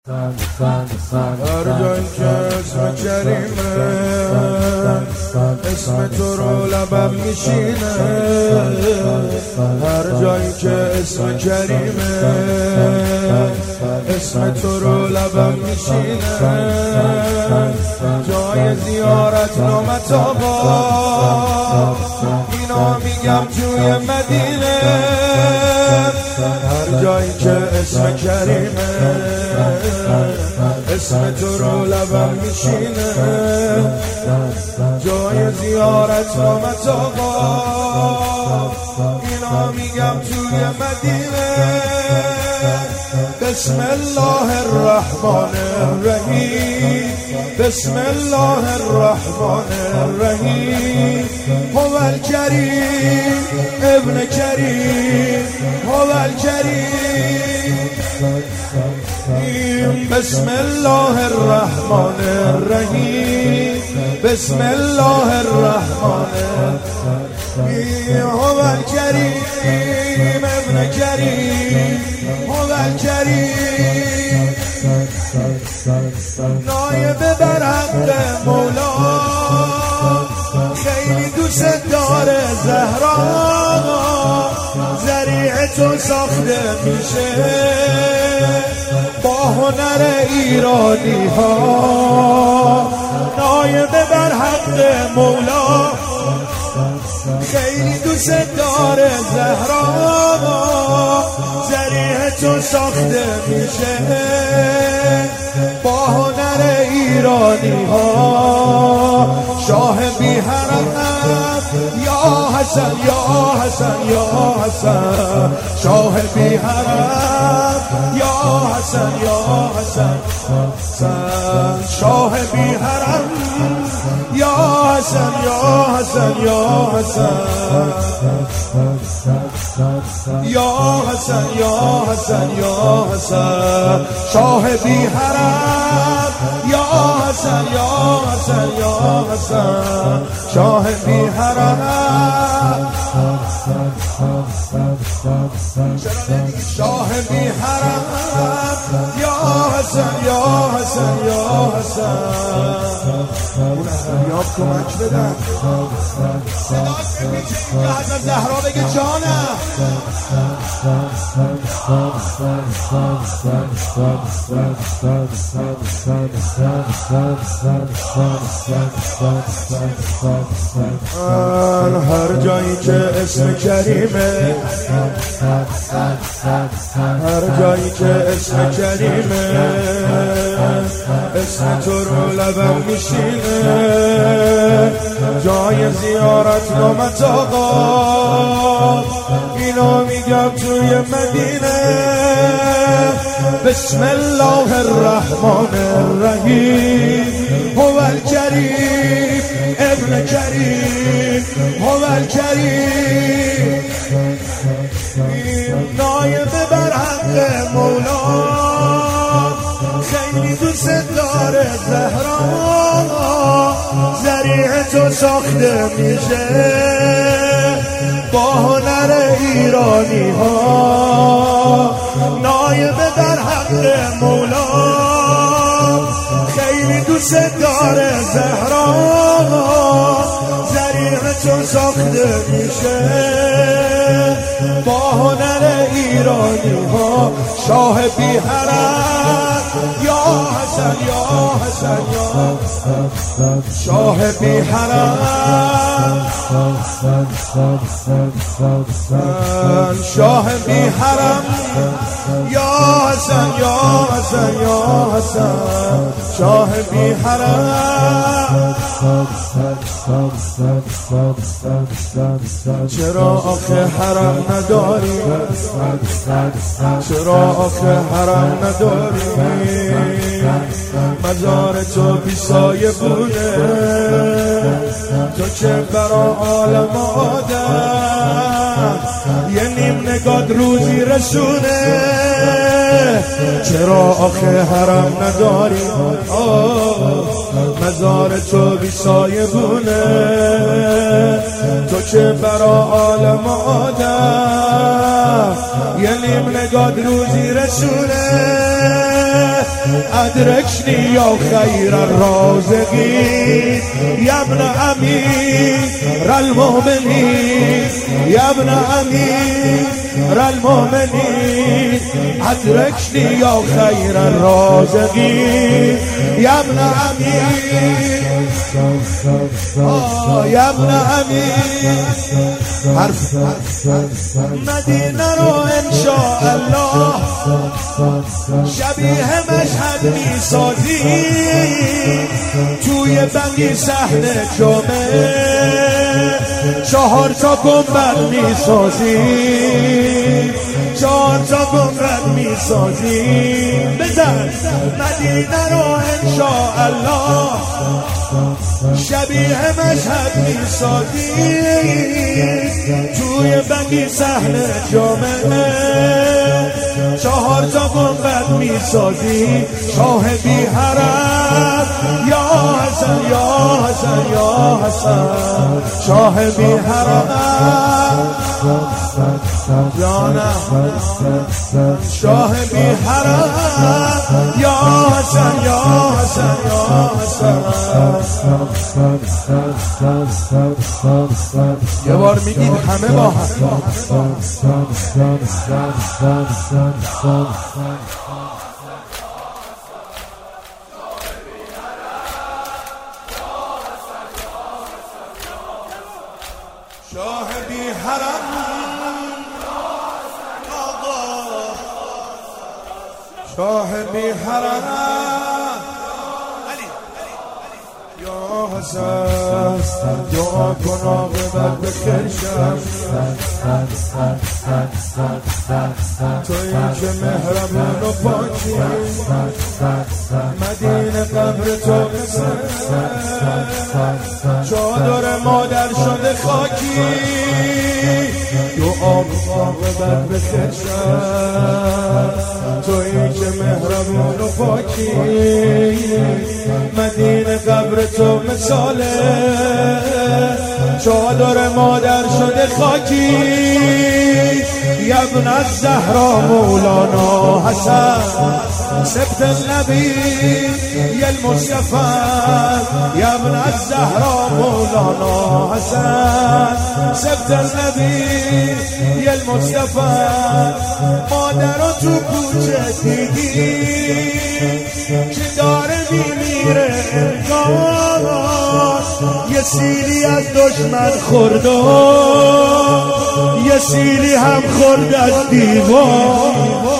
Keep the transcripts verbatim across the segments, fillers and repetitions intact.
هر جایی که اسم کریمه اسم تو رو لبم میشینه، هر جایی که اسم کریمه اسم تو رو لبم میشینه، جای زیارت نامت آقا اینا میگم توی مدینه، هر جایی که اسم کریمه اسم تو رو لبم میشینه، جای زیارت نامت آقا اینا میگم توی مدینه. بسم الله الرحمن الرحیم، بسم الله الرحمن الرحیم، هو الکریم ابن کریم، هو الکریم. بسم الله الرحمن الرحیم، بسم الله الرحمن الرحیم، هو الکریم ابن کریم، هو الکریم. نایب بر حق مولا خیلی دوست داره زهرا، ذریع تو ساخته میشه با هنر ایرانی ها. نایب بر حق مولا خیلی دوست داره زهرا، ذریع تو ساخته میشه با هنر ایرانی ها. شاه بی حرم یا حسن یا حسن یا حسن، شاه بی حرم یا حسن یا حسن، شاه بی حرم یا حسن یا حسن یا حسن، یا حسن یا حسن یا حسن، شاه بی حرم یا حسن یا حسن یا حسن، شاه بی حرم، شاه بی حرم یا حسن یا حسن یا حسن. اون احریاب کمک بدن صدا حضرت زهرا بگه جانم. هر جایی که اسم کریمه، هر جایی که اسم کریمه اسم تو رو لبم میشینه، جای زیارت نامت آقا اینا میگم توی مدینه. بسم الله الرحمن الرحیم، هو الکریم ابن کریم، هو الکریم. نایب بر حق مولا خیلی دوست داره زهرا، ذریع تو ساخته میشه با هنر ایرانی ها. نایب در حق مولا خیلی دوست داره زهرا، ذریع تو ساخته میشه با هنر ایرانی ها. شاه بی حرم یا حسن یا حسن یا حسن، شاه بی حرم، شاه بی حرم یا حسن یا حسن یا حسن، شاه بی حرم. چرا آخه حرم نداری، چرا آخه حرم نداری، مزار تو بی سایه بوده، تو که برا عالم آدم یه نیم نگات روزی رسونه. چرا آخه حرم نداری، مزار تو بی سایه بونه، تو که برا عالم آدم یه نیم نگات روزی رسونه. ادركني يا خير الرازقين يا ابن امير المؤمنين يا ابن امير المؤمنين ادركني يا خير الرازقين يا ابن امير آه يا ابن امير حرف مدینه رو انشاءالله شبیه مشهد می سازی توی بنگی صحنه جامعه چهار تا گنبد می سازی چهار تا گنبد می سازی بزن مدینه رو انشاءالله شبیه مشهد می سازی توی بنگی صحنه جامعه چهار تا گنبد می سازی شاه بی حرم یا حسن یا حسن یا حسن شاه بی حرم جانم شاه بی حرم یا حسن یا حسن یا حسن یه بار میگید همه با هم شاه بی حرم شاه بی حرم یا حسن دعا کن عاقبت بخیر شم تویی که مهربون و پاکی مدینه قبر تو چادر مادر شده خاکی دعا کن عاقبت بخیر شم تویی که مهربون و پاکی مدینه قبر تو مثاله چادر مادر شده خاکی یا ابن الزهرا مولانا حسن سبت النبی المصطفى یا ابن الزهرا مولانا حسن سبت النبی المصطفى مادر رو تو کوچه دیدی که داره میمیره انگار یه سیلی از دشمن خورد و یه سیلی هم خورد از دیوار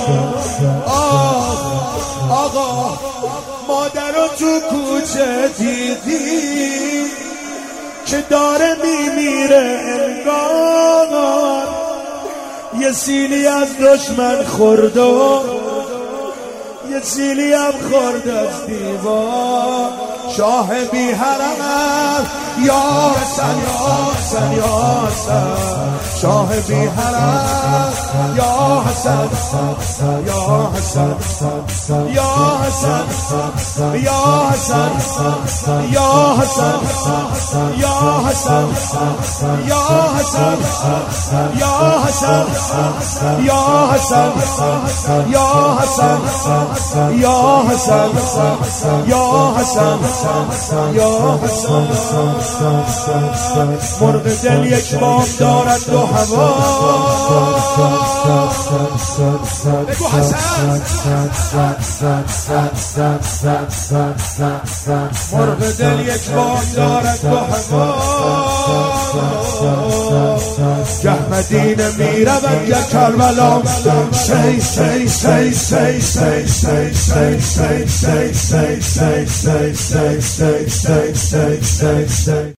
آه آقا مادر رو تو کوچه دیدی که داره میمیره انگار یه سیلی از دشمن خورد و یه سیلی هم خورد از دیوار شاه بی حرم یا حسن یا حسن یا حسن شاه بی حرم یا حسن یا حسن یا حسن یا حسن یا حسن یا حسن یا حسن یا حسن یا حسن یا حسن یا حسن یا حسن یا حسن مرغ دل یک بام دارد دو هوا بگو حسن مرغ دل یک بام دارد دو هوا گه مدینه می رود گه کربلا شی شی شی شی شی شی شی شی شی شی شی شی شی شی شی شی